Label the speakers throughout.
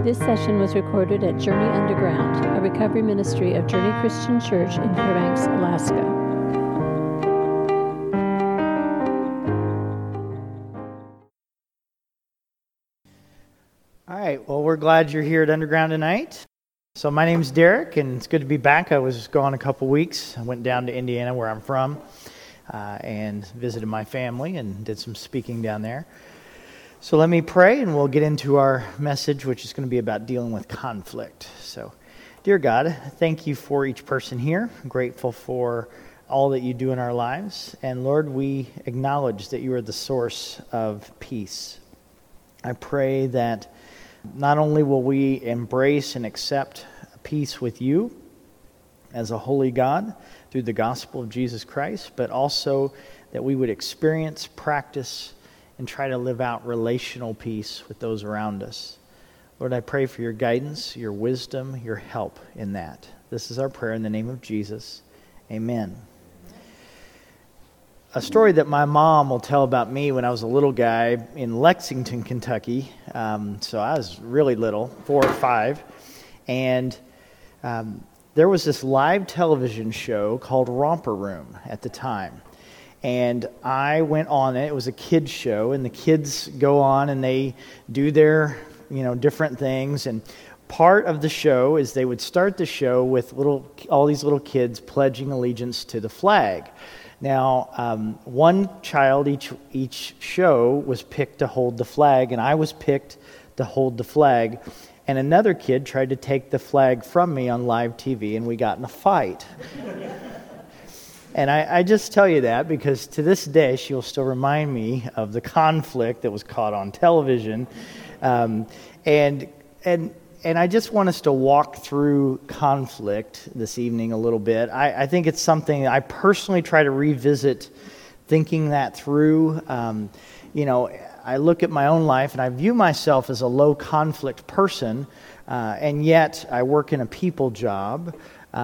Speaker 1: This session was recorded at Journey Underground, a recovery ministry of Journey Christian Church in Fairbanks, Alaska.
Speaker 2: All right, well, we're glad you're here at Underground tonight. So my name's Derek, and it's good to be back. I was gone a couple weeks. I went down to Indiana, where I'm from, and visited my family and did some speaking down there. So let me pray, and we'll get into our message, which is going to be about dealing with conflict. So, dear God, thank you for each person here. I'm grateful for all that you do in our lives. And Lord, we acknowledge that you are the source of peace. I pray that not only will we embrace and accept peace with you as a holy God through the gospel of Jesus Christ, but also that we would experience, practice, and try to live out relational peace with those around us. Lord, I pray for your guidance, your wisdom, your help in that. This is our prayer in the name of Jesus. Amen. A story that my mom will tell about me when I was a little guy in Lexington, Kentucky. So I was really little, 4 or 5. And there was this live television show called Romper Room at the time. And I went on it. It was a kids show, and the kids go on and they do their, different things. And part of the show is they would start the show with all these little kids pledging allegiance to the flag. Now, one child each show was picked to hold the flag, and I was picked to hold the flag. And another kid tried to take the flag from me on live TV, and we got in a fight. And I just tell you that because to this day, she will still remind me of the conflict that was caught on television. And I just want us to walk through conflict this evening a little bit. I think it's something I personally try to revisit thinking that through. I look at my own life and I view myself as a low conflict person, and yet I work in a people job.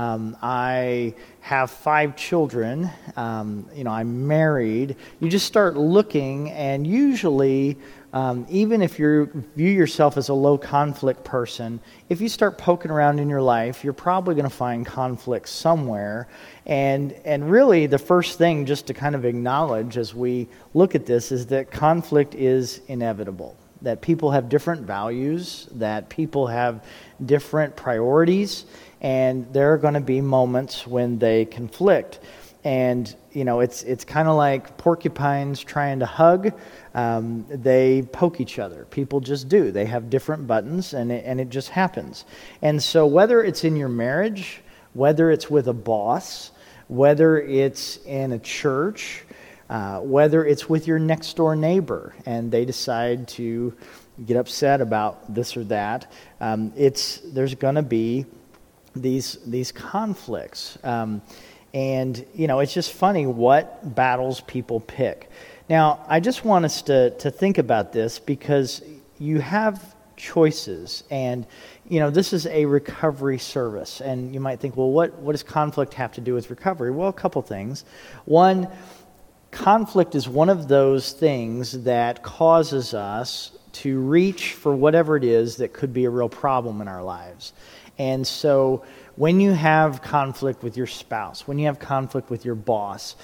Speaker 2: I have 5 children. I'm married. You just start looking, and usually, even if you view yourself as a low conflict person, if you start poking around in your life, you're probably going to find conflict somewhere. And really, the first thing just to kind of acknowledge as we look at this is that conflict is inevitable. That people have different values, that people have different priorities, and there are going to be moments when they conflict. And, it's kind of like porcupines trying to hug. They poke each other. People just do. They have different buttons, and it just happens. And so whether it's in your marriage, whether it's with a boss, whether it's in a church, whether it's with your next door neighbor and they decide to get upset about this or that, there's going to be these conflicts. It's just funny what battles people pick. Now, I just want us to think about this because you have choices, and this is a recovery service, and you might think, well, what does conflict have to do with recovery? Well, a couple things. One, conflict is one of those things that causes us to reach for whatever it is that could be a real problem in our lives. And so when you have conflict with your spouse, when you have conflict with your boss,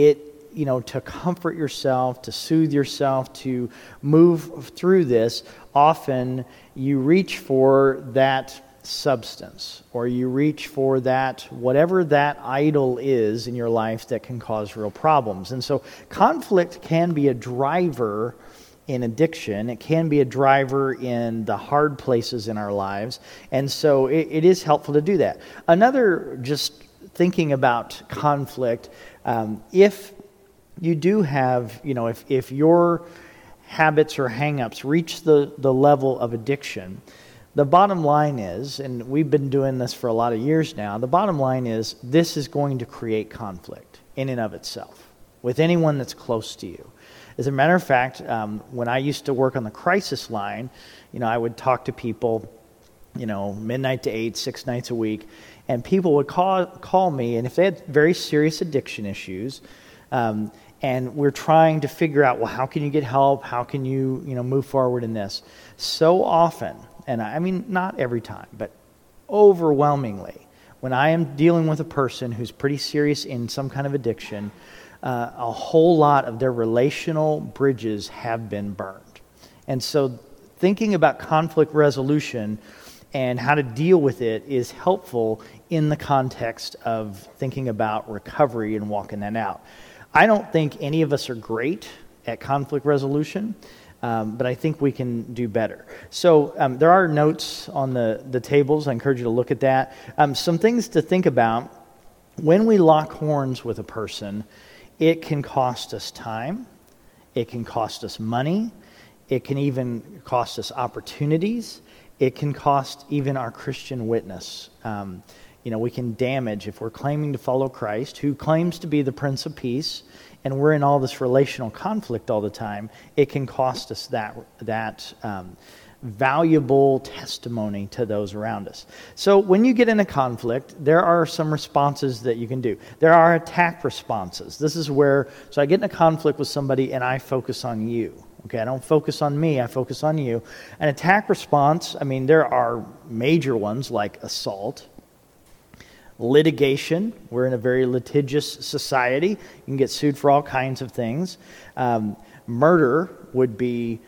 Speaker 2: to comfort yourself, to soothe yourself, to move through this, often you reach for that substance, or you reach for that, whatever that idol is in your life that can cause real problems. And so conflict can be a driver in addiction. It can be a driver in the hard places in our lives. And so it is helpful to do that. Another, just thinking about conflict, if you do have, if your habits or hang-ups reach the level of addiction, the bottom line is, and we've been doing this for a lot of years now, the bottom line is this is going to create conflict in and of itself with anyone that's close to you. As a matter of fact, when I used to work on the crisis line, I would talk to people, midnight to 8, 6 nights a week, and people would call me, and if they had very serious addiction issues, and we're trying to figure out, well, how can you get help? How can you, move forward in this? So often, and I mean not every time, but overwhelmingly, when I am dealing with a person who's pretty serious in some kind of addiction, a whole lot of their relational bridges have been burned. And so thinking about conflict resolution and how to deal with it is helpful in the context of thinking about recovery and walking that out. I don't think any of us are great at conflict resolution, but I think we can do better. So there are notes on the tables. I encourage you to look at that. Some things to think about. When we lock horns with a person, it can cost us time. It can cost us money. It can even cost us opportunities. It can cost even our Christian witness. We can damage, if we're claiming to follow Christ, who claims to be the Prince of Peace, and we're in all this relational conflict all the time, it can cost us that valuable testimony to those around us. So when you get in a conflict, there are some responses that you can do. There are attack responses. This is where, so I get in a conflict with somebody and I focus on you. Okay, I don't focus on me, I focus on you. An attack response, there are major ones like assault, litigation. We're in a very litigious society. You can get sued for all kinds of things. Murder would be,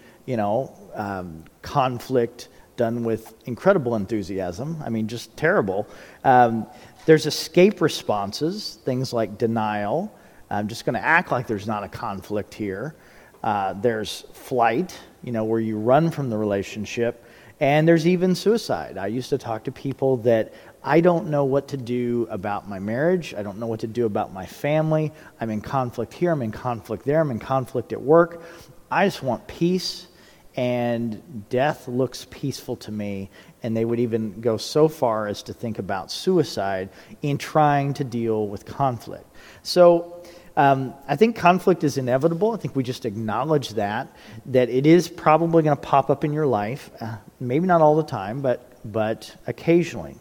Speaker 2: conflict done with incredible enthusiasm. Just terrible. There's escape responses, things like denial. I'm just going to act like there's not a conflict here. There's flight, where you run from the relationship. And there's even suicide. I used to talk to people that I don't know what to do about my marriage. I don't know what to do about my family. I'm in conflict here. I'm in conflict there. I'm in conflict at work. I just want peace, and death looks peaceful to me. And they would even go so far as to think about suicide in trying to deal with conflict. So I think conflict is inevitable. I think we just acknowledge that it is probably going to pop up in your life. Maybe not all the time, but occasionally.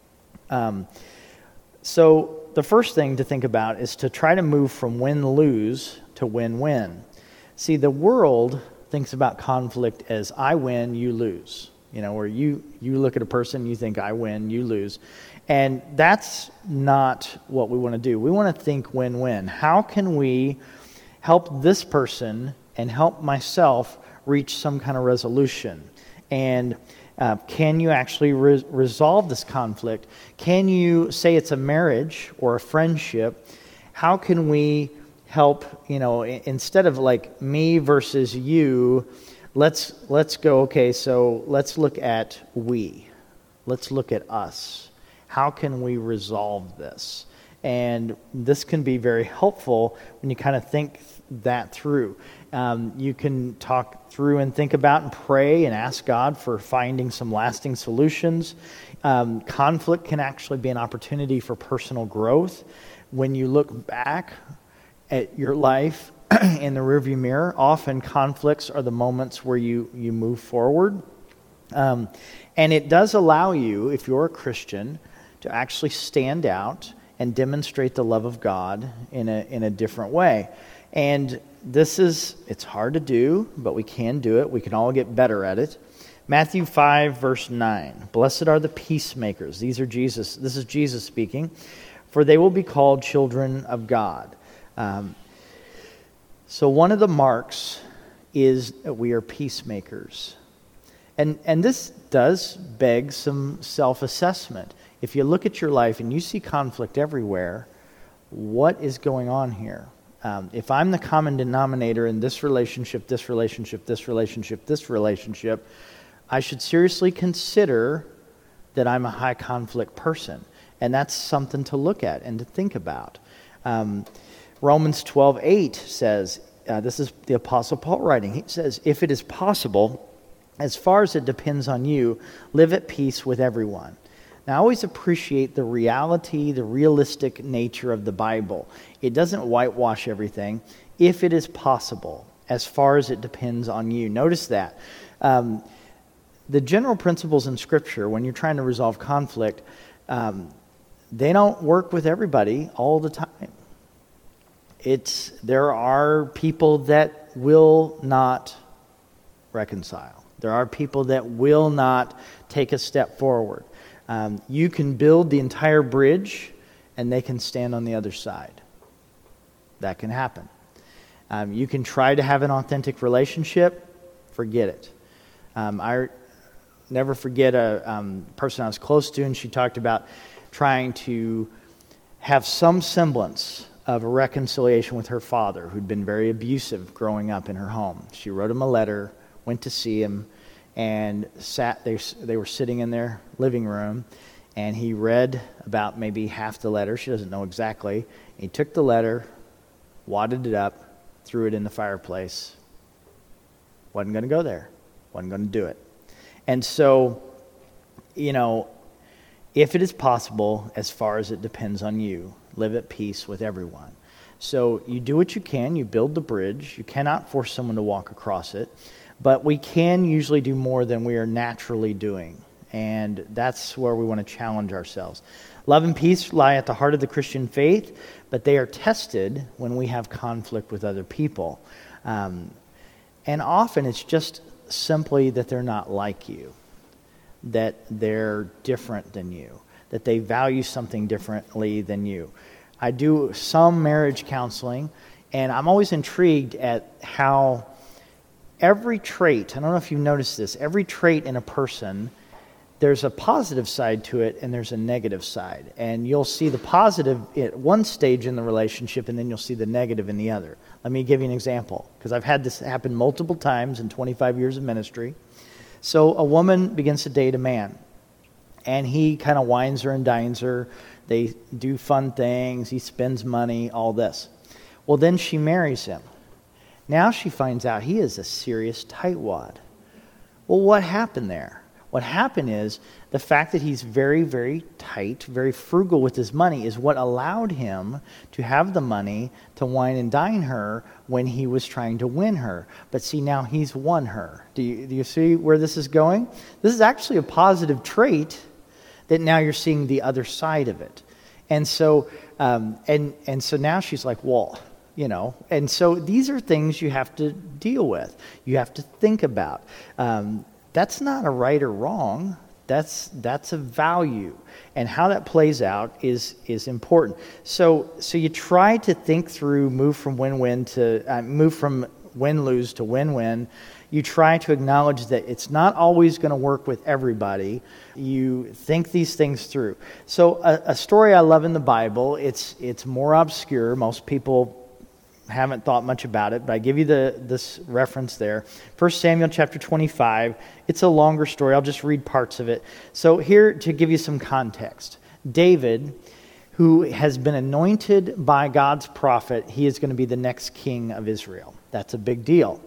Speaker 2: So the first thing to think about is to try to move from win-lose to win-win. See, the world thinks about conflict as I win, you lose. Where you look at a person, you think I win, you lose. And that's not what we want to do. We want to think win-win. How can we help this person and help myself reach some kind of resolution? And can you actually resolve this conflict? Can you say it's a marriage or a friendship? How can we help, instead of like me versus you, let's go, okay, so let's look at we. Let's look at us. How can we resolve this? And this can be very helpful when you kind of think that through. You can talk through and think about and pray and ask God for finding some lasting solutions. Conflict can actually be an opportunity for personal growth. When you look back at your life in the rearview mirror, often conflicts are the moments where you move forward. And it does allow you, if you're a Christian, to actually stand out and demonstrate the love of God in a different way. And it's hard to do, but we can do it. We can all get better at it. Matthew 5, verse 9. Blessed are the peacemakers. This is Jesus speaking. For they will be called children of God. So one of the marks is that we are peacemakers. And this does beg some self-assessment. If you look at your life and you see conflict everywhere, what is going on here? If I'm the common denominator in this relationship, this relationship, this relationship, this relationship, I should seriously consider that I'm a high conflict person. And that's something to look at and to think about. Romans 12:8 says, this is the Apostle Paul writing, he says, if it is possible, as far as it depends on you, live at peace with everyone. Now, I always appreciate the reality, the realistic nature of the Bible. It doesn't whitewash everything. If it is possible, as far as it depends on you. Notice that. The general principles in Scripture, when you're trying to resolve conflict, they don't work with everybody all the time. There are people that will not reconcile. There are people that will not take a step forward. You can build the entire bridge, and they can stand on the other side. That can happen. You can try to have an authentic relationship. Forget it. I never forget a person I was close to, and she talked about trying to have some semblance of a reconciliation with her father, who'd been very abusive growing up in her home. She wrote him a letter, went to see him, and they were sitting in their living room, and he read about maybe half the letter. She doesn't know exactly. He took the letter, wadded it up, threw it in the fireplace. Wasn't going to go there. Wasn't going to do it. And so, if it is possible, as far as it depends on you, live at peace with everyone. So you do what you can. You build the bridge. You cannot force someone to walk across it. But we can usually do more than we are naturally doing. And that's where we want to challenge ourselves. Love and peace lie at the heart of the Christian faith, but they are tested when we have conflict with other people. And often it's just simply that they're not like you, that they're different than you, that they value something differently than you. I do some marriage counseling, and I'm always intrigued at how every trait, I don't know if you've noticed this, every trait in a person, there's a positive side to it and there's a negative side. And you'll see the positive at one stage in the relationship, and then you'll see the negative in the other. Let me give you an example, because I've had this happen multiple times in 25 years of ministry. So a woman begins to date a man, and he kind of wines her and dines her. They do fun things. He spends money, all this. Well, then she marries him. Now she finds out he is a serious tightwad. Well, what happened there? What happened is the fact that he's very, very tight, very frugal with his money is what allowed him to have the money to wine and dine her when he was trying to win her. But see, now he's won her. Do you see where this is going? This is actually a positive trait that now you're seeing the other side of it. And so, and so now she's like, well, and so these are things you have to deal with. You have to think about. That's not a right or wrong. That's a value, and how that plays out is important. So you try to think through, move from win-win to move from win-lose to win-win. You try to acknowledge that it's not always going to work with everybody. You think these things through. So a story I love in the Bible. It's more obscure. Most people haven't thought much about it, but I give you this reference there. 1 Samuel chapter 25. It's a longer story. I'll just read parts of it. So here, to give you some context, David, who has been anointed by God's prophet, he is going to be the next king of Israel. That's a big deal.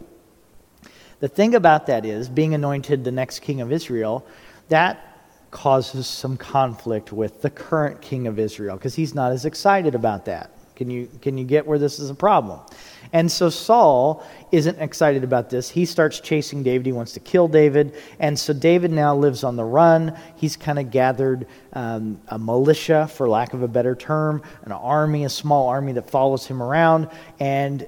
Speaker 2: The thing about that is, being anointed the next king of Israel, that causes some conflict with the current king of Israel, because he's not as excited about that. Can you get where this is a problem? And so Saul isn't excited about this. He starts chasing David. He wants to kill David. And so David now lives on the run. He's kind of gathered a militia, for lack of a better term, an army, a small army that follows him around. And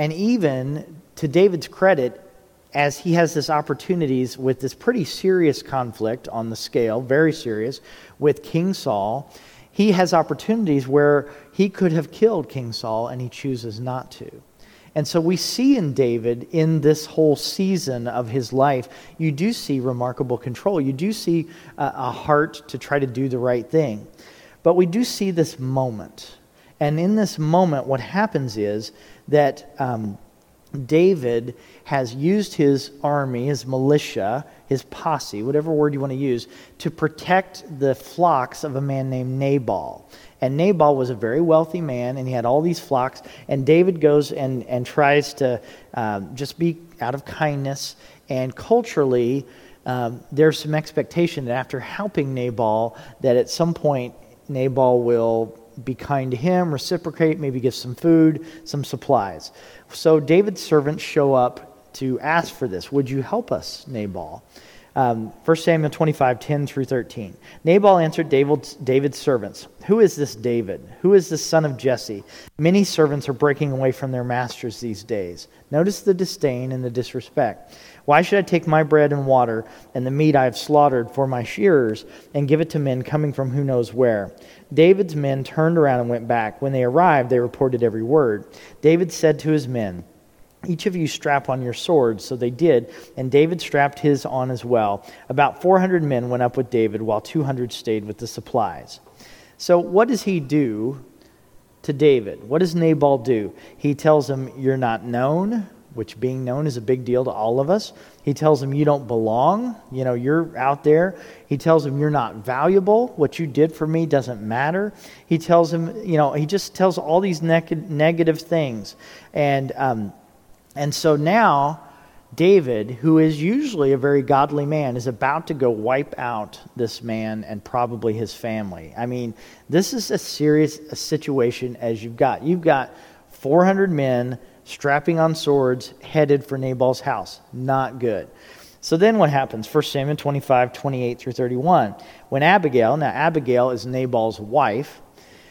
Speaker 2: even to David's credit, as he has this opportunities with this pretty serious conflict on the scale, very serious, with King Saul, he has opportunities where he could have killed King Saul, and he chooses not to. And so we see in David, in this whole season of his life, you do see remarkable control. You do see a heart to try to do the right thing. But we do see this moment. And in this moment, what happens is that David has used his army, his militia, his posse, whatever word you want to use, to protect the flocks of a man named Nabal. And Nabal was a very wealthy man, and he had all these flocks. And David goes and tries to just be out of kindness. And culturally, there's some expectation that after helping Nabal, that at some point Nabal will be kind to him, reciprocate, maybe give some food, some supplies. So David's servants show up to ask for this. Would you help us, Nabal? 1 Samuel 25, 10 through 13. Nabal answered David's servants, "Who is this David? Who is this son of Jesse? Many servants are breaking away from their masters these days." Notice the disdain and the disrespect. Why should I take my bread and water and the meat I have slaughtered for my shearers and give it to men coming from who knows where?" David's men turned around and went back. When they arrived, they reported every word. David said to his men, "Each of you strap on your swords." So they did, and David strapped his on as well. About 400 men went up with David, while 200 stayed with the supplies. So what does he do to David? What does Nabal do? He tells him, "You're not known," which being known is a big deal to all of us. He tells him, "You don't belong. You're out there." He tells him, "You're not valuable. What you did for me doesn't matter." He tells him, he just tells all these negative things. And so now David, who is usually a very godly man, is about to go wipe out this man and probably his family. I mean, this is as serious a situation as you've got. You've got 400 men strapping on swords, headed for Nabal's house. Not good. So then what happens? 1 Samuel 25, 28 through 31. When Abigail is Nabal's wife,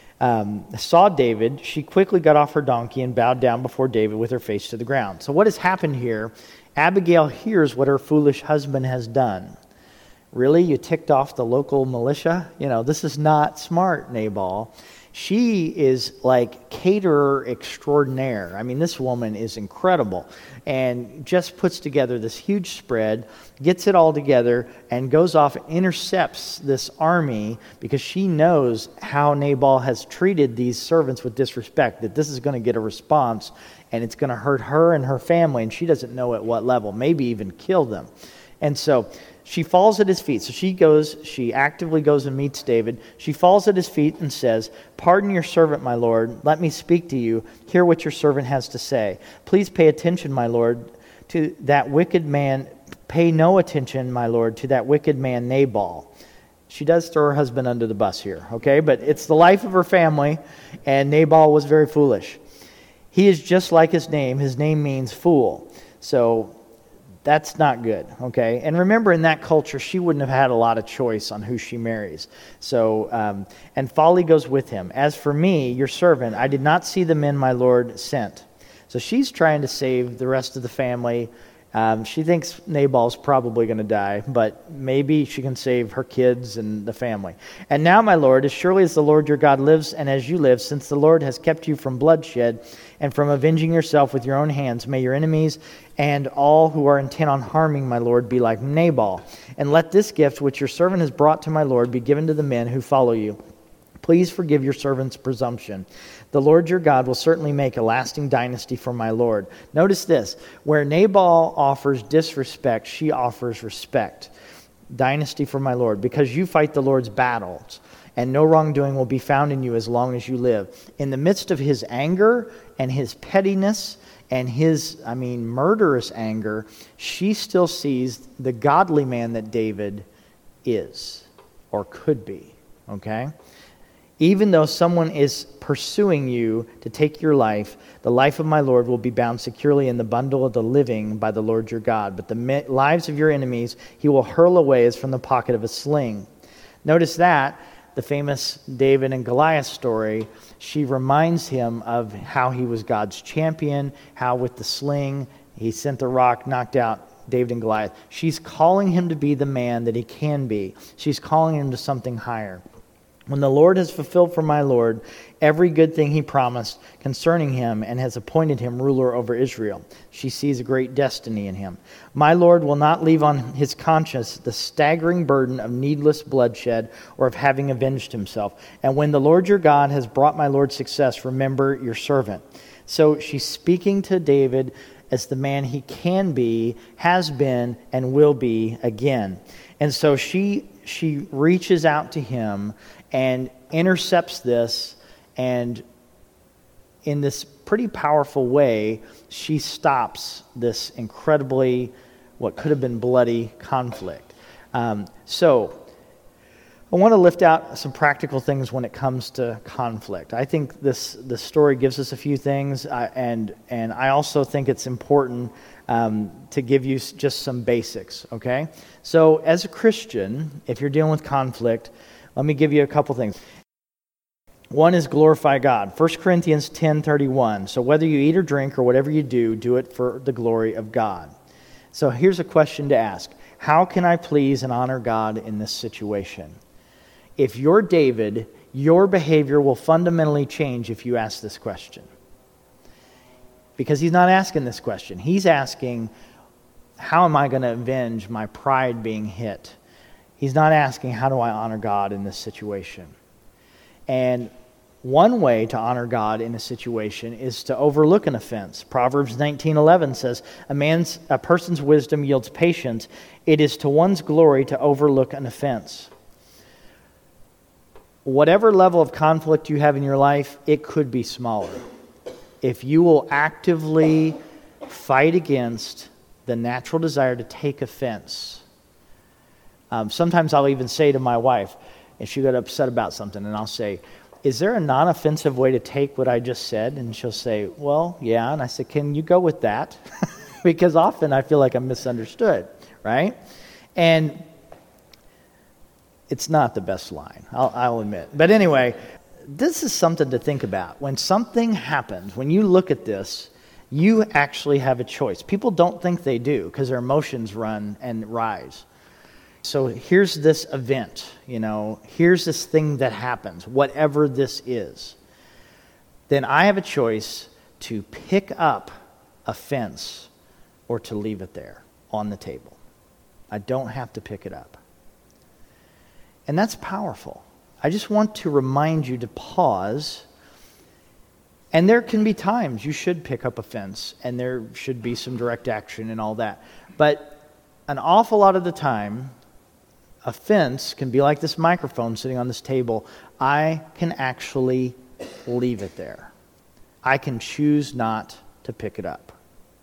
Speaker 2: saw David, she quickly got off her donkey and bowed down before David with her face to the ground. So what has happened here? Abigail hears what her foolish husband has done. Really? You ticked off the local militia? This is not smart, Nabal. She is like caterer extraordinaire. I mean, this woman is incredible and just puts together this huge spread, gets it all together, and goes off and intercepts this army because she knows how Nabal has treated these servants with disrespect, that this is going to get a response and it's going to hurt her and her family, and she doesn't know at what level, maybe even kill them. And so she falls at his feet. So she actively goes and meets David. She falls at his feet and says, "Pardon your servant, my lord. Let me speak to you. Hear what your servant has to say. Please pay attention, my lord, to that wicked man. Pay no attention, my lord, to that wicked man Nabal." She does throw her husband under the bus here, okay? But it's the life of her family, and Nabal was very foolish. He is just like his name. His name means fool. So that's not good, okay? And remember, in that culture, she wouldn't have had a lot of choice on who she marries. So, and folly goes with him. "As for me, your servant, I did not see the men my lord sent." So she's trying to save the rest of the family. She thinks Nabal's probably going to die, but maybe she can save her kids and the family. "And now, my lord, as surely as the Lord your God lives and as you live, since the Lord has kept you from bloodshed and from avenging yourself with your own hands, may your enemies and all who are intent on harming my lord be like Nabal. And let this gift which your servant has brought to my lord be given to the men who follow you. Please forgive your servant's presumption. The Lord your God will certainly make a lasting dynasty for my lord." Notice this. Where Nabal offers disrespect, she offers respect. "Dynasty for my lord, because you fight the Lord's battles, and no wrongdoing will be found in you as long as you live." In the midst of his anger and his pettiness and his, murderous anger, she still sees the godly man that David is, or could be, okay? "Even though someone is pursuing you to take your life, the life of my Lord will be bound securely in the bundle of the living by the Lord your God. But the lives of your enemies he will hurl away as from the pocket of a sling." Notice that, the famous David and Goliath story, she reminds him of how he was God's champion, how with the sling he sent the rock, knocked out David and Goliath. She's calling him to be the man that he can be. She's calling him to something higher. "When the Lord has fulfilled for my Lord every good thing he promised concerning him and has appointed him ruler over Israel," she sees a great destiny in him. "My Lord will not leave on his conscience the staggering burden of needless bloodshed or of having avenged himself. And when the Lord your God has brought my Lord success, remember your servant." So she's speaking to David as the man he can be, has been, and will be again. And so she reaches out to him and intercepts this, and in this pretty powerful way, she stops this incredibly, what could have been bloody conflict. So I want to lift out some practical things when it comes to conflict. I think this story gives us a few things, and I also think it's important to give you just some basics, okay? So as a Christian, if you're dealing with conflict, let me give you a couple things. One is glorify God. 1 Corinthians 10:31. "So whether you eat or drink or whatever you do, do it for the glory of God." So here's a question to ask. How can I please and honor God in this situation? If you're David, your behavior will fundamentally change if you ask this question. Because he's not asking this question. He's asking, how am I going to avenge my pride being hit? He's not asking, how do I honor God in this situation? And one way to honor God in a situation is to overlook an offense. Proverbs 19:11 says, a person's wisdom yields patience. It is to one's glory to overlook an offense. Whatever level of conflict you have in your life, it could be smaller. If you will actively fight against the natural desire to take offense. Sometimes I'll even say to my wife, if she got upset about something, and I'll say, is there a non-offensive way to take what I just said? And she'll say, well, yeah. And I said, can you go with that? Because often I feel like I'm misunderstood, right? And it's not the best line, I'll admit. But anyway, this is something to think about. When something happens, when you look at this, you actually have a choice. People don't think they do because their emotions run and rise. So here's this event, here's this thing that happens, whatever this is. Then I have a choice to pick up offense or to leave it there on the table. I don't have to pick it up. And that's powerful. I just want to remind you to pause. And there can be times you should pick up offense, and there should be some direct action and all that. But an awful lot of the time, offense can be like this microphone sitting on this table. I can actually leave it there. I can choose not to pick it up.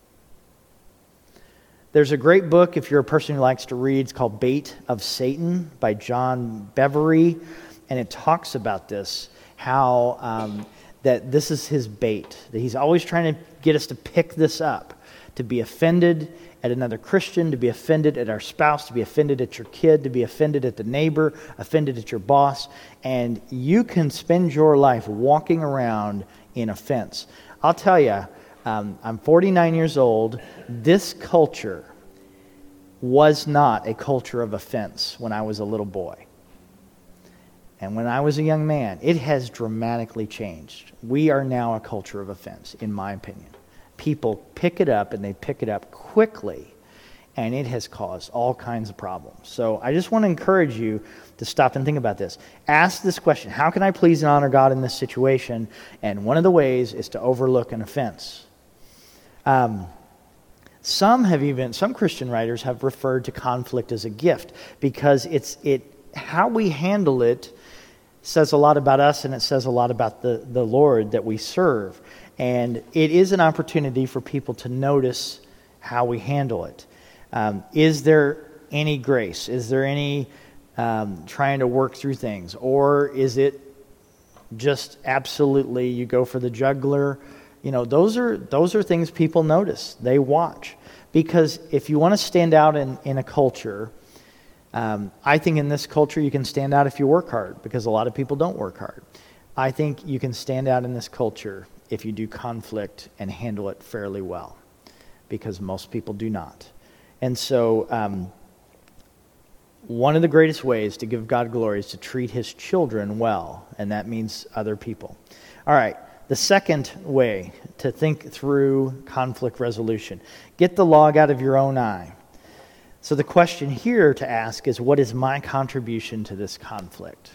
Speaker 2: There's a great book, if you're a person who likes to read, it's called Bait of Satan by John Bevere, and it talks about this, how that this is his bait, that he's always trying to get us to pick this up, to be offended at another Christian, to be offended at our spouse, to be offended at your kid, to be offended at the neighbor, offended at your boss, and you can spend your life walking around in offense. I'll tell you, I'm 49 years old. This culture was not a culture of offense when I was a little boy. And when I was a young man, it has dramatically changed. We are now a culture of offense, in my opinion. People pick it up, and they pick it up quickly, and it has caused all kinds of problems. So I just want to encourage you to stop and think about this. Ask this question, how can I please and honor God in this situation? And one of the ways is to overlook an offense. Some Christian writers have referred to conflict as a gift because how we handle it says a lot about us, and it says a lot about the Lord that we serve. And it is an opportunity for people to notice how we handle it. Is there any grace? Is there any trying to work through things? Or is it just absolutely you go for the jugular? Those are things people notice. They watch. Because if you want to stand out in a culture, I think in this culture you can stand out if you work hard, because a lot of people don't work hard. I think you can stand out in this culture if you do conflict and handle it fairly well, because most people do not. And so one of the greatest ways to give God glory is to treat his children well, and that means other people. All right, the second way to think through conflict resolution, get the log out of your own eye. So the question here to ask is, what is my contribution to this conflict?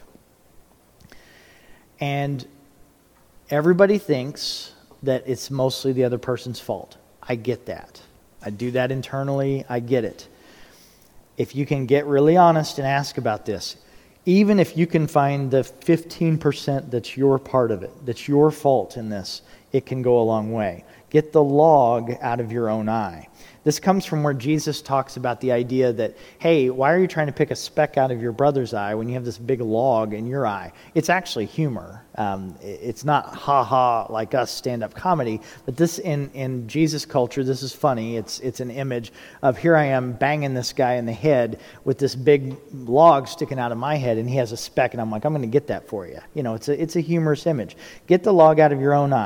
Speaker 2: And everybody thinks that it's mostly the other person's fault. I get that. I do that internally. I get it. If you can get really honest and ask about this, even if you can find the 15% that's your part of it, that's your fault in this, it can go a long way. Get the log out of your own eye. This comes from where Jesus talks about the idea that, hey, why are you trying to pick a speck out of your brother's eye when you have this big log in your eye? It's actually humor. It's not ha-ha like us stand-up comedy, but this in Jesus' culture, this is funny. It's an image of here I am banging this guy in the head with this big log sticking out of my head, and he has a speck, and I'm like, I'm going to get that for you. It's a humorous image. Get the log out of your own eye.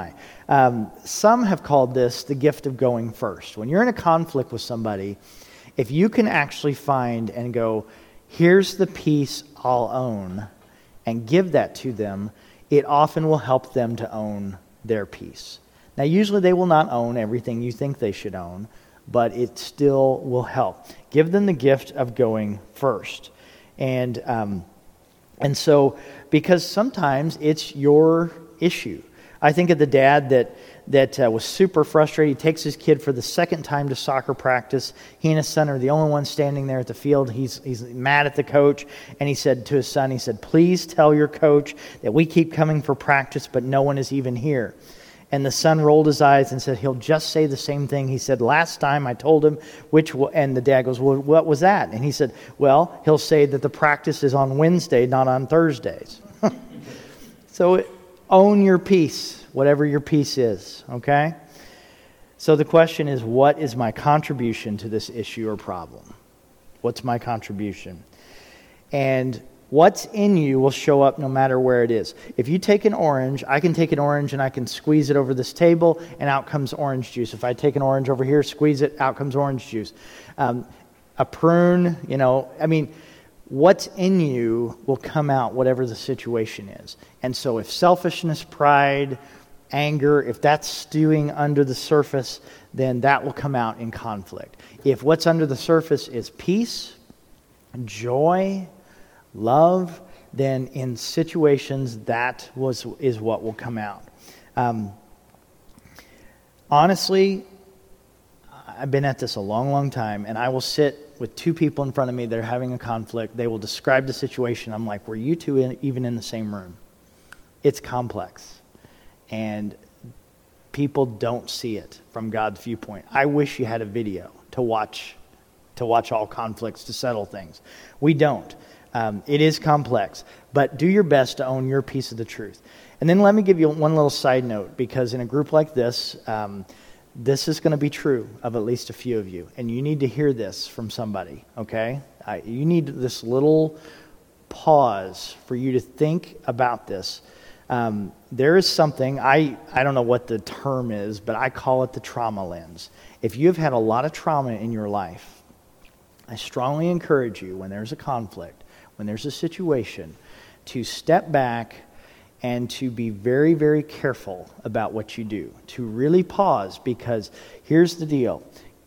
Speaker 2: Some have called this the gift of going first. When you're in a conflict with somebody, if you can actually find and go, here's the piece I'll own, and give that to them, it often will help them to own their piece. Now, usually they will not own everything you think they should own, but it still will help. Give them the gift of going first. And so, because sometimes it's your issue. I think of the dad that was super frustrated. He takes his kid for the second time to soccer practice. He and his son are the only ones standing there at the field. He's mad at the coach, and he said to his son, he said, please tell your coach that we keep coming for practice, but no one is even here. And the son rolled his eyes and said, he'll just say the same thing. He said, last time I told him and the dad goes, well, what was that? And he said, well, he'll say that the practice is on Wednesday, not on Thursdays. So own your piece, whatever your piece is, okay? So the question is, what is my contribution to this issue or problem? What's my contribution? And what's in you will show up no matter where it is. If you take an orange, I can take an orange and I can squeeze it over this table, and out comes orange juice. If I take an orange over here, squeeze it, out comes orange juice. A prune, what's in you will come out whatever the situation is. And so if selfishness, pride, anger, if that's stewing under the surface, then that will come out in conflict. If what's under the surface is peace, joy, love, then in situations that is what will come out. Honestly, I've been at this a long, long time, and I will sit with two people in front of me that are having a conflict. They will describe the situation. I'm like, were you two even in the same room? It's complex, and people don't see it from God's viewpoint. I wish you had a video to watch all conflicts, to settle things. We don't. It is complex, but do your best to own your piece of the truth. And then let me give you one little side note, because in a group like this, this is going to be true of at least a few of you, and you need to hear this from somebody, okay? You need this little pause for you to think about this. There is something, I don't know what the term is, but I call it the trauma lens. If you have had a lot of trauma in your life, I strongly encourage you, when there's a conflict, when there's a situation, to step back and to be very, very careful about what you do, to really pause, because here's the deal.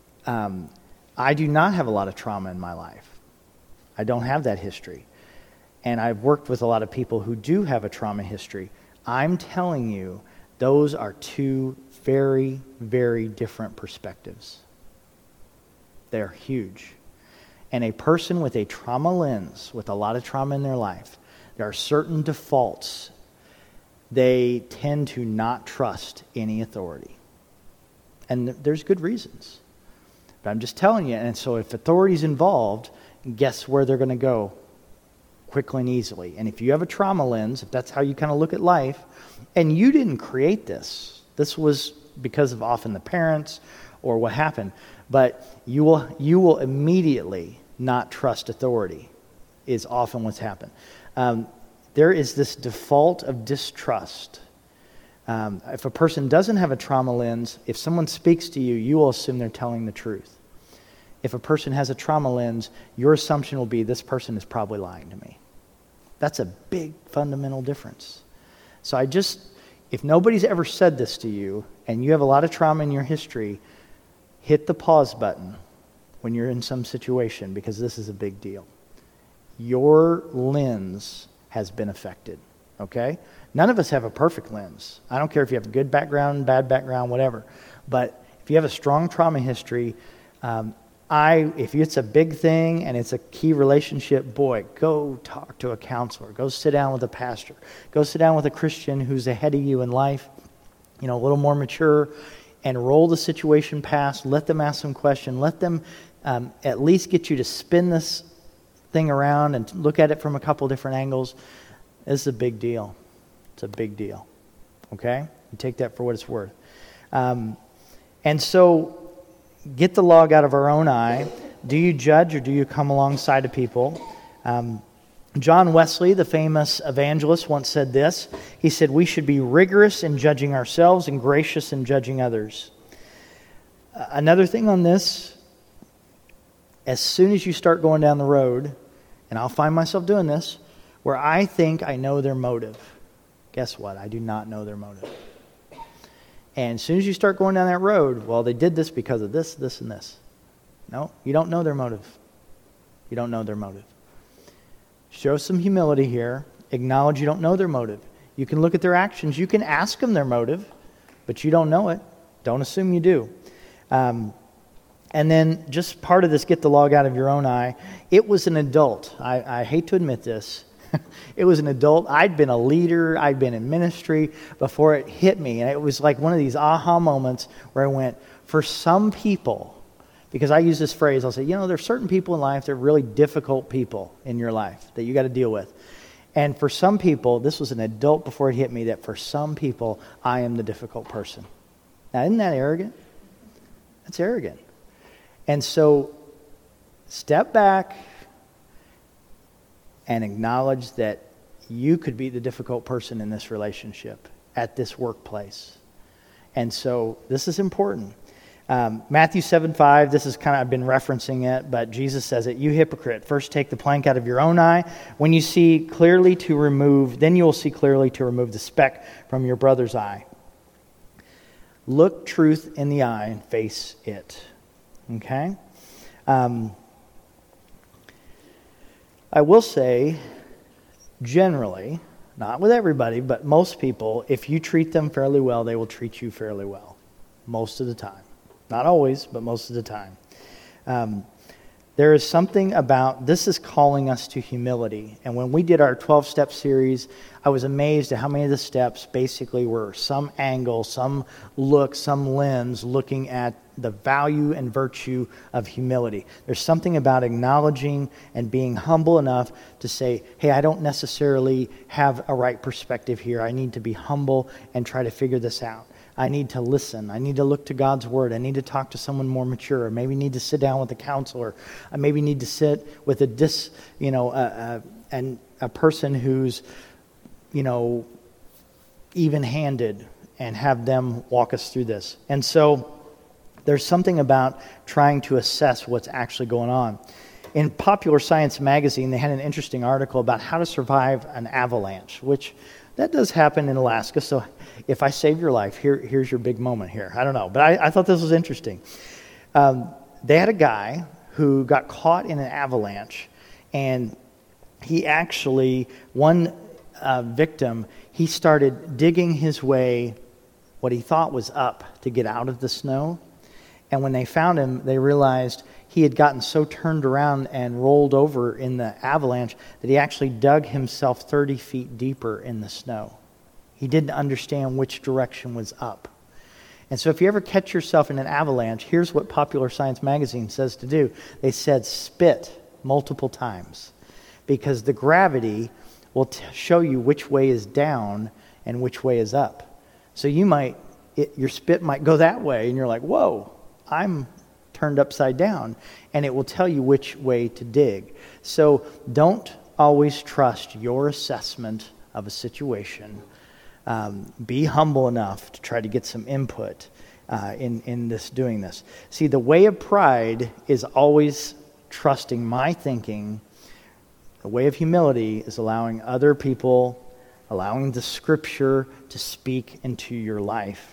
Speaker 2: I do not have a lot of trauma in my life. I don't have that history. And I've worked with a lot of people who do have a trauma history. I'm telling you, those are two very, very different perspectives. They're huge. And a person with a trauma lens, with a lot of trauma in their life, there are certain defaults. They tend to not trust any authority. And there's good reasons. But I'm just telling you, and so if authority's involved, guess where they're going to go? Quickly and easily. And if you have a trauma lens, if that's how you kind of look at life, and you didn't create this was because of often the parents or what happened, but you will immediately not trust authority, is often what's happened. There is this default of distrust. If a person doesn't have a trauma lens, if someone speaks to you, you will assume they're telling the truth. If a person has a trauma lens, your assumption will be, this person is probably lying to me. That's a big fundamental difference. So if nobody's ever said this to you, and you have a lot of trauma in your history, hit the pause button when you're in some situation, because this is a big deal. Your lens has been affected, okay? None of us have a perfect lens. I don't care if you have a good background, bad background, whatever. But if you have a strong trauma history, if it's a big thing and it's a key relationship, boy, go talk to a counselor. Go sit down with a pastor. Go sit down with a Christian who's ahead of you in life, a little more mature, and roll the situation past. Let them ask some questions. Let them at least get you to spin this thing around and look at it from a couple different angles. This is a big deal. It's a big deal. Okay? You take that for what it's worth. And so, get the log out of our own eye. Do you judge or do you come alongside of people? John Wesley, the famous evangelist, once said this. He said, "We should be rigorous in judging ourselves and gracious in judging others." Another thing on this, as soon as you start going down the road, and I'll find myself doing this, where I think I know their motive. Guess what? I do not know their motive. And as soon as you start going down that road, well, they did this because of this, this, and this. No, you don't know their motive. You don't know their motive. Show some humility here. Acknowledge you don't know their motive. You can look at their actions. You can ask them their motive, but you don't know it. Don't assume you do. And then just part of this, get the log out of your own eye. It was an adult. I hate to admit this. It was an adult. I'd been a leader. I'd been in ministry before it hit me. And it was like one of these aha moments where I went, for some people, because I use this phrase, I'll say, there's certain people in life that are really difficult people in your life that you got to deal with. And for some people, this was an adult before it hit me, that for some people, I am the difficult person. Now, isn't that arrogant? That's arrogant. And so, step back and acknowledge that you could be the difficult person in this relationship, at this workplace. And so, this is important. Matthew 7:5, this is I've been referencing it, but Jesus says it, "You hypocrite, first take the plank out of your own eye. Then you will see clearly to remove the speck from your brother's eye." Look truth in the eye and face it. Okay? I will say, generally, not with everybody, but most people, if you treat them fairly well, they will treat you fairly well. Most of the time. Not always, but most of the time. There is something about, this is calling us to humility. And when we did our 12-step series, I was amazed at how many of the steps basically were some angle, some look, some lens looking at the value and virtue of humility. There's something about acknowledging and being humble enough to say, hey, I don't necessarily have a right perspective here. I need to be humble and try to figure this out. I need to listen. I need to look to God's Word. I need to talk to someone more mature. I maybe need to sit down with a counselor. I maybe need to sit with a person who's, even-handed and have them walk us through this. And so there's something about trying to assess what's actually going on. In Popular Science magazine, they had an interesting article about how to survive an avalanche, which that does happen in Alaska. So if I save your life, here's your big moment here. I don't know, but I thought this was interesting. They had a guy who got caught in an avalanche, and he actually, one victim, he started digging his way, what he thought was up, to get out of the snow. And when they found him, they realized he had gotten so turned around and rolled over in the avalanche that he actually dug himself 30 feet deeper in the snow. He didn't understand which direction was up. And so if you ever catch yourself in an avalanche, here's what Popular Science magazine says to do. They said spit multiple times, because the gravity will show you which way is down and which way is up. So your spit might go that way, and you're like, whoa, I'm turned upside down, and it will tell you which way to dig. So don't always trust your assessment of a situation. Be humble enough to try to get some input in doing this. See, the way of pride is always trusting my thinking. The way of humility is allowing other people, allowing the Scripture to speak into your life.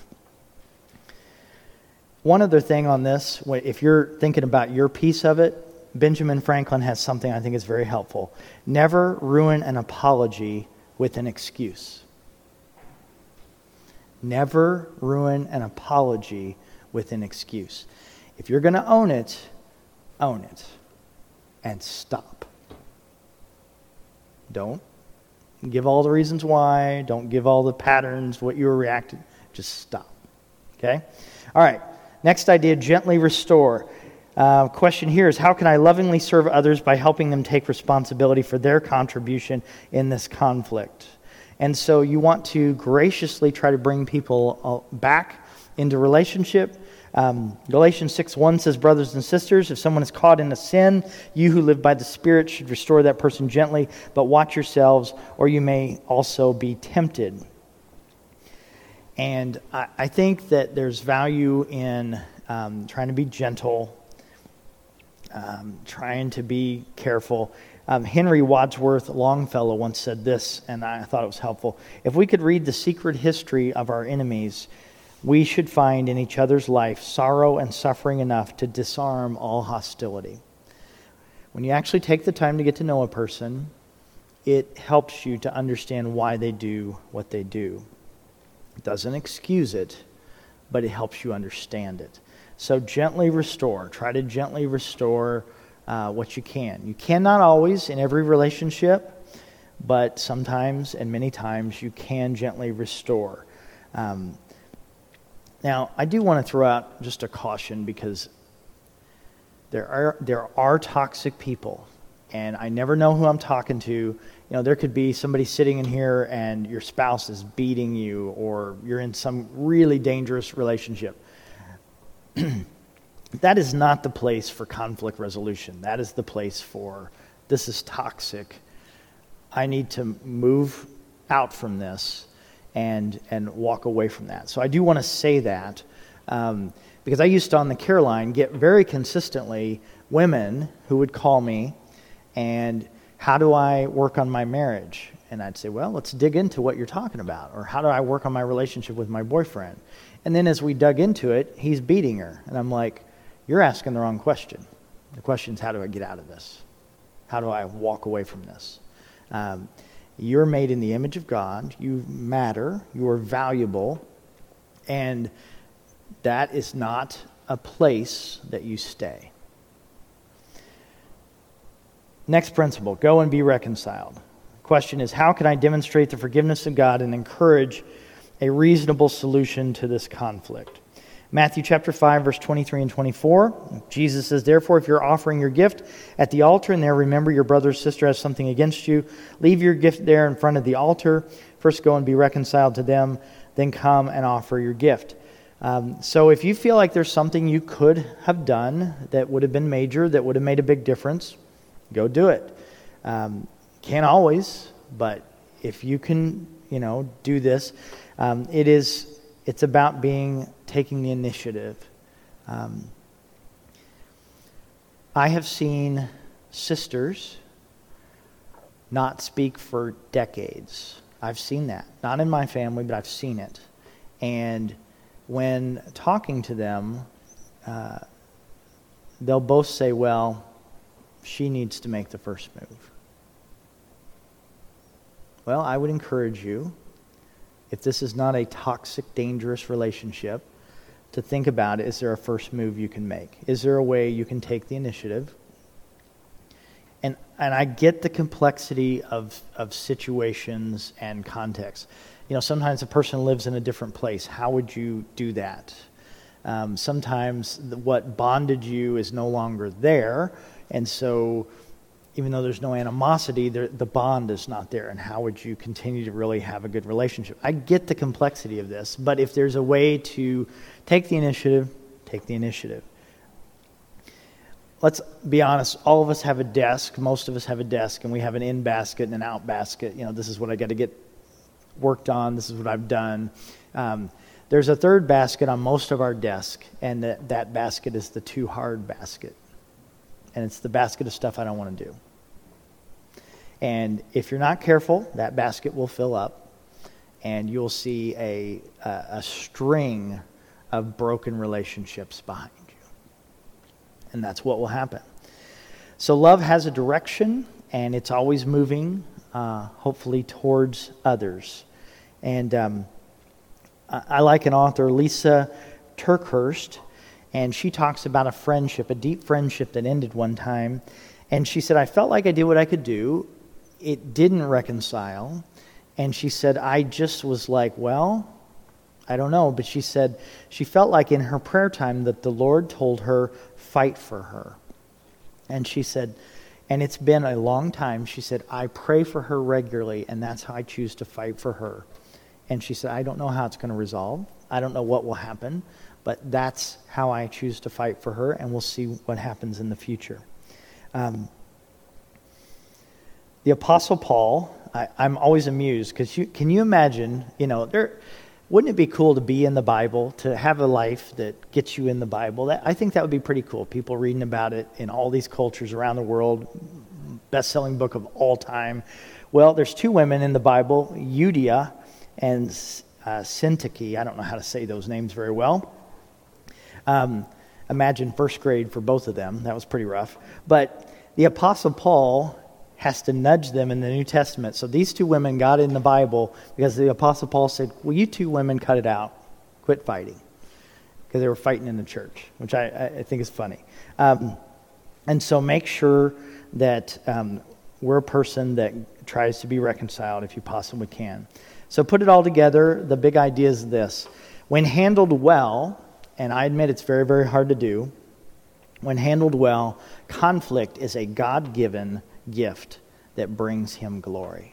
Speaker 2: One other thing on this, if you're thinking about your piece of it, Benjamin Franklin has something I think is very helpful. Never ruin an apology with an excuse. Never ruin an apology with an excuse. If you're going to own it, and stop. Don't give all the reasons why. Don't give all the patterns, what you were reacting. Just stop. Okay? All right. Next idea, gently restore. Question here is, how can I lovingly serve others by helping them take responsibility for their contribution in this conflict? And so you want to graciously try to bring people back into relationship, Galatians 6:1 says, brothers and sisters, if someone is caught in a sin, you who live by the Spirit should restore that person gently, but watch yourselves, or you may also be tempted. And I think that there's value in trying to be gentle, trying to be careful. Henry Wadsworth Longfellow once said this, and I thought it was helpful. If we could read the secret history of our enemies, we should find in each other's life sorrow and suffering enough to disarm all hostility. When you actually take the time to get to know a person, it helps you to understand why they do what they do. It doesn't excuse it, but it helps you understand it. So gently restore. Try to gently restore what you can. You cannot always in every relationship, but sometimes and many times you can gently restore. Now, I do want to throw out just a caution because there are toxic people, and I never know who I'm talking to. You know, there could be somebody sitting in here and your spouse is beating you, or you're in some really dangerous relationship. That is not the place for conflict resolution. That is the place for, this is toxic. I need to move out from this and walk away from that. So I do want to say that because I used to, on the care line, get very consistently women who would call me and, how do I work on my marriage? And I'd say, well, let's dig into what you're talking about. Or how do I work on my relationship with my boyfriend? And then as we dug into it, he's beating her. And I'm like, you're asking the wrong question. The question is, how do I get out of this? How do I walk away from this? You're made in the image of God. You matter. You are valuable. And that is not a place that you stay. Next principle, go and be reconciled. The question is, how can I demonstrate the forgiveness of God and encourage a reasonable solution to this conflict? Matthew chapter 5, verse 23 and 24, Jesus says, therefore, if you're offering your gift at the altar and there remember your brother or sister has something against you, leave your gift there in front of the altar. First go and be reconciled to them, then come and offer your gift. So if you feel like there's something you could have done that would have been major, that would have made a big difference, go do it. Can't always, but if you can, do this, it's about taking the initiative. I have seen sisters not speak for decades. I've seen that. Not in my family, but I've seen it. And when talking to them, they'll both say, well, she needs to make the first move. Well, I would encourage you, if this is not a toxic, dangerous relationship, to think about, is there a first move you can make? Is there a way you can take the initiative? And I get the complexity of situations and contexts. Sometimes a person lives in a different place. How would you do that? Sometimes what bonded you is no longer there, and so even though there's no animosity, the bond is not there. And how would you continue to really have a good relationship? I get the complexity of this, but if there's a way to take the initiative, take the initiative. Let's be honest, all of us have a desk. Most of us have a desk, and we have an in basket and an out basket. This is what I got to get worked on. This is what I've done. There's a third basket on most of our desk, and that basket is the too hard basket. And it's the basket of stuff I don't want to do. And if you're not careful, that basket will fill up, and you'll see a string of broken relationships behind you. And that's what will happen. So love has a direction, and it's always moving, hopefully, towards others. And I like an author, Lisa Turkhurst, and she talks about a friendship, a deep friendship that ended one time. And she said, I felt like I did what I could do. It didn't reconcile. And she said, I just was like, well, I don't know. But she said she felt like in her prayer time that the Lord told her, fight for her. And she said, and it's been a long time. She said, I pray for her regularly, and that's how I choose to fight for her. And she said, I don't know how it's going to resolve. I don't know what will happen. but that's how I choose to fight for her, and we'll see what happens in the future. The Apostle Paul, I'm always amused, because can you imagine, wouldn't it be cool to be in the Bible, to have a life that gets you in the Bible? I think that would be pretty cool. People reading about it in all these cultures around the world, best-selling book of all time. Well, there's two women in the Bible, Euodia and Syntyche. I don't know how to say those names very well. Imagine first grade for both of them. That was pretty rough. But the Apostle Paul has to nudge them in the New Testament. So these two women got in the Bible because the Apostle Paul said, well, you two women cut it out. Quit fighting. Because they were fighting in the church, which I think is funny. And so make sure that we're a person that tries to be reconciled if you possibly can. So put it all together. The big idea is this. When handled well, and I admit it's very, very hard to do, when handled well, conflict is a God-given gift that brings him glory.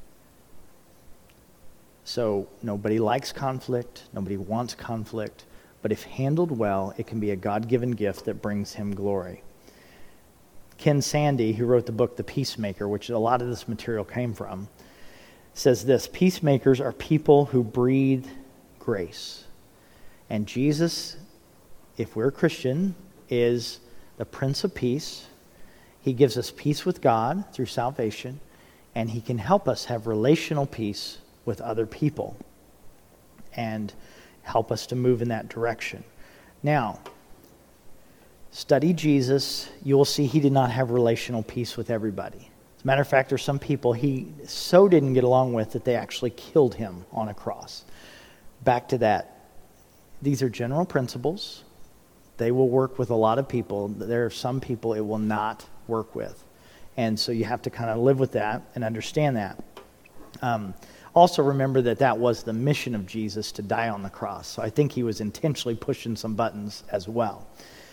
Speaker 2: So nobody likes conflict, nobody wants conflict, but if handled well, it can be a God-given gift that brings him glory. Ken Sande, who wrote the book The Peacemaker, which a lot of this material came from, says this: peacemakers are people who breathe grace. And Jesus, if we're Christian, is the Prince of Peace. He gives us peace with God through salvation, and he can help us have relational peace with other people and help us to move in that direction. Now, study Jesus. You will see he did not have relational peace with everybody. As a matter of fact, there's some people he so didn't get along with that they actually killed him on a cross. Back to that. These are general principles. They will work with a lot of people. There are some people it will not work with. And so you have to kind of live with that and understand that. Also remember that was the mission of Jesus, to die on the cross. So I think he was intentionally pushing some buttons as well.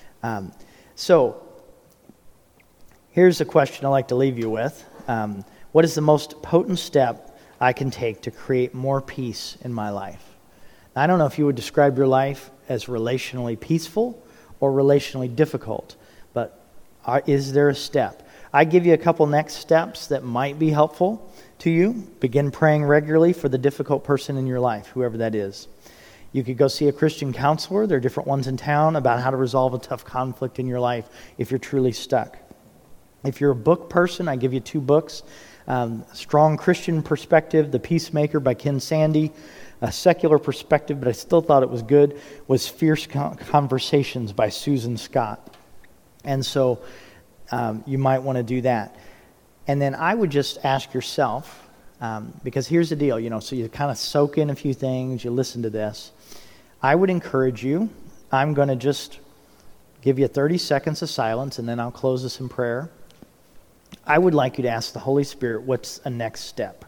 Speaker 2: So here's a question I'd like to leave you with. What is the most potent step I can take to create more peace in my life? Now, I don't know if you would describe your life as relationally peaceful or relationally difficult, but is there a step? I give you a couple next steps that might be helpful to you. Begin praying regularly for the difficult person in your life, whoever that is. You could go see a Christian counselor. There are different ones in town about how to resolve a tough conflict in your life if you're truly stuck. If you're a book person, I give you 2 books. Strong Christian Perspective, The Peacemaker by Ken Sande. A secular perspective, but I still thought it was good, was Fierce Conversations by Susan Scott. And so you might want to do that. And then I would just ask yourself, because here's the deal, so you kind of soak in a few things, you listen to this. I would encourage you, I'm going to just give you 30 seconds of silence, and then I'll close this in prayer. I would like you to ask the Holy Spirit, what's a next step?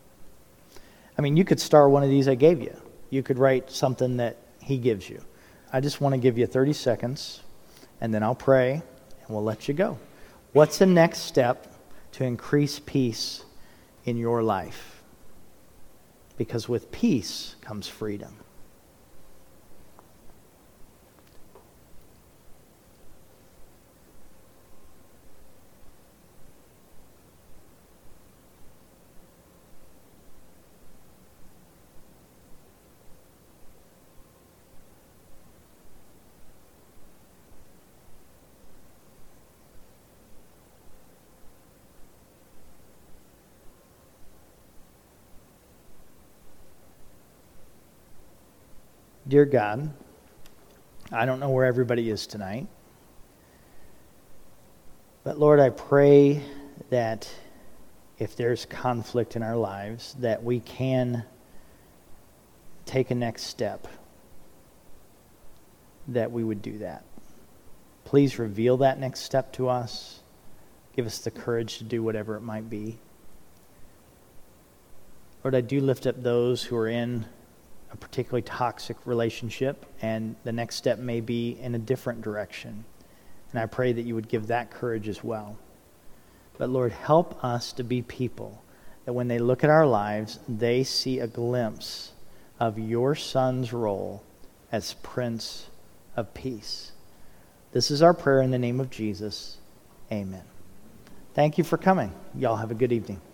Speaker 2: I mean, you could star one of these I gave you. You could write something that he gives you. I just want to give you 30 seconds, and then I'll pray, and we'll let you go. What's the next step to increase peace in your life? Because with peace comes freedom. Dear God, I don't know where everybody is tonight, but Lord, I pray that if there's conflict in our lives, that we can take a next step, that we would do that. Please reveal that next step to us. Give us the courage to do whatever it might be. Lord, I do lift up those who are in a particularly toxic relationship, and the next step may be in a different direction. And I pray that you would give that courage as well. But Lord, help us to be people that when they look at our lives, they see a glimpse of your Son's role as Prince of peace. This is our prayer in the name of Jesus. Amen. Thank you for coming. Y'all have a good evening.